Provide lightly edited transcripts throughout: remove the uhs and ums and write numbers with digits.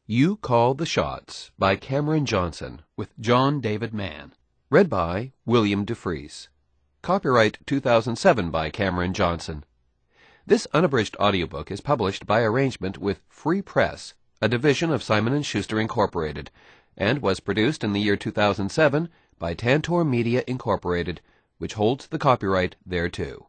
You Call the Shots by Cameron Johnson with John David Mann. Read by William DeFries. Copyright 2007 by Cameron Johnson. This unabridged audiobook is published by arrangement with Free Press, a division of Simon & Schuster Incorporated, and was produced in the year 2007 by Tantor Media Incorporated, which holds the copyright thereto.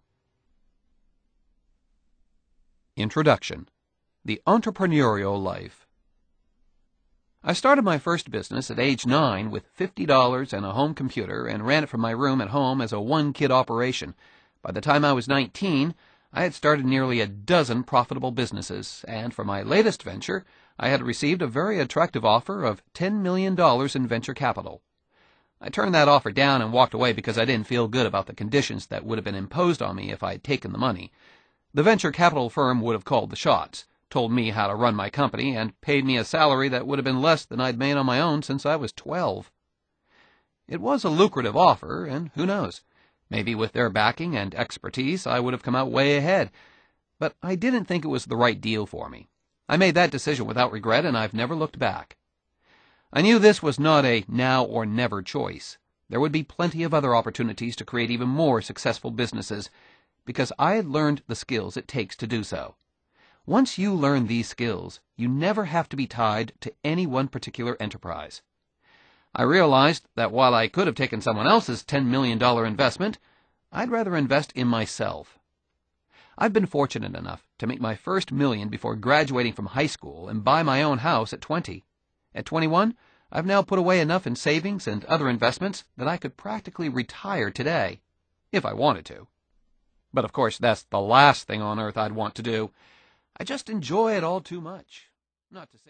Introduction. The Entrepreneurial Life. I started my first business at age 9 with $50 and a home computer and ran it from my room at home as a one-kid operation. By the time I was 19, I had started nearly a dozen profitable businesses, and for my latest venture, I had received a very attractive offer of $10 million in venture capital. I turned that offer down and walked away because I didn't feel good about the conditions that would have been imposed on me if I had taken the money. The venture capital firm would have called the shots, told me how to run my company, and paid me a salary that would have been less than I'd made on my own since I was 12. It was a lucrative offer, and who knows, maybe with their backing and expertise I would have come out way ahead, but I didn't think it was the right deal for me. I made that decision without regret, and I've never looked back. I knew this was not a now or never choice. There would be plenty of other opportunities to create even more successful businesses, because I had learned the skills it takes to do so. Once you learn these skills, you never have to be tied to any one particular enterprise. I realized that while I could have taken someone else's $10 million investment, I'd rather invest in myself. I've been fortunate enough to make my first million before graduating from high school and buy my own house at 20. At 21, I've now put away enough in savings and other investments that I could practically retire today, if I wanted to. But of course, that's the last thing on earth I'd want to do. I just enjoy it all too much. Not to say